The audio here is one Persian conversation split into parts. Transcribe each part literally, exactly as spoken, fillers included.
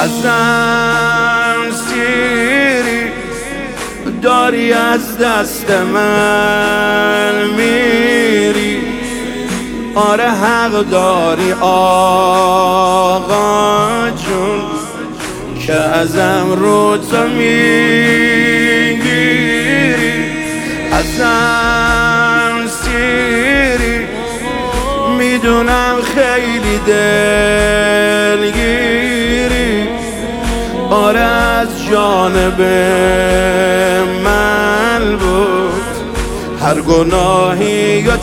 ازم سیری داری از دست من میری. آره حق داری آقا جون که ازم رو تو میگیری. ازم سیری میدونم خیلی دلگیری. آره از جانب من بود هر گناهی یا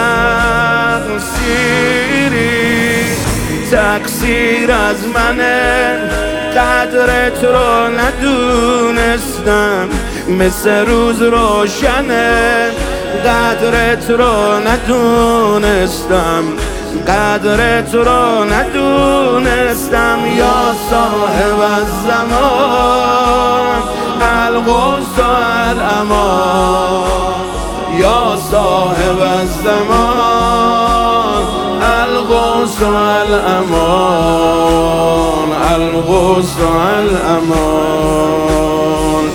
تقصیری. تقصیر از منه قدرت رو ندونستم، مثل روز روشنه قدرت رو ندونستم، قدرت رو ندونستم. یا صاحب الزمان القدس الامان، یا صاحب الزمان القدس الامان، القدس الامان.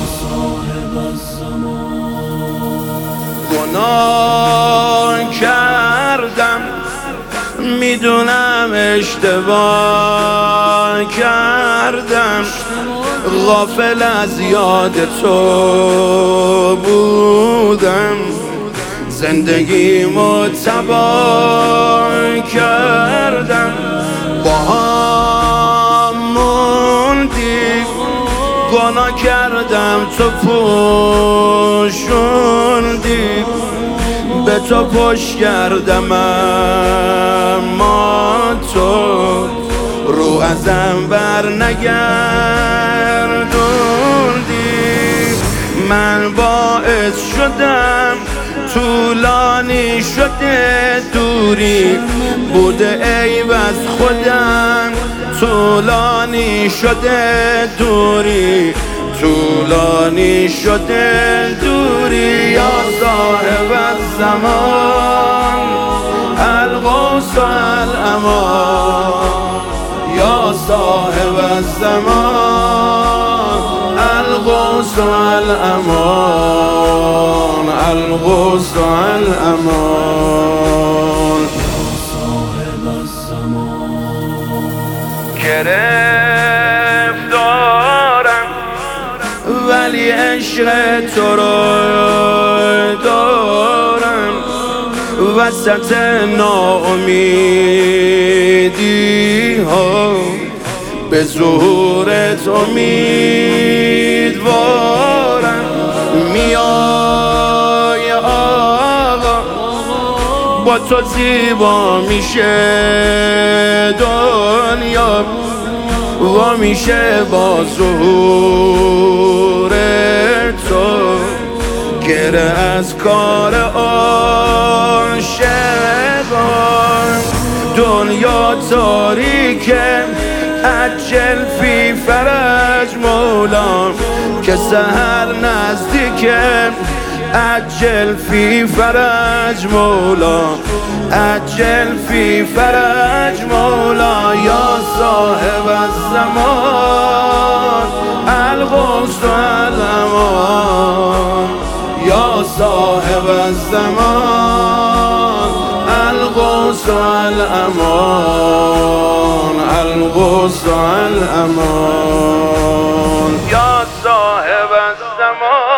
گناه کردم میدونم اشتباه کردم، غافل از یاد تو بودم، زندگیمو تباه کردم. با هم موندی گناه کردم تو پوشوندی، به تو پشت کردم اما تو رو ازم بر نگردوندی. من باعث شدم طولانی شده دوری، بوده عیب از خودم طولانی شده دوری، طولانی شده دوری. یا صاحب الزمان القدس الامان، یا صاحب الزمان القدس الامان، القدس الامان. گرفتارم ولی عشق تو رو دارم، وسط ناامیدی ها به ظهورت امیدوارم. میای آقا با تو زیبا میشه دنیا، و میشه با ظهور تو گره از کار عاشقان. دنیا تاریکه عجل فی فرج مولا، که سحر نزدیکه عجل فی فرج مولا، عجل فی فرج مولا. یا صاحب الزمان القدس الامان، یا صاحب الزمان القدس الامان، القدس الامان. یا صاحب الزمان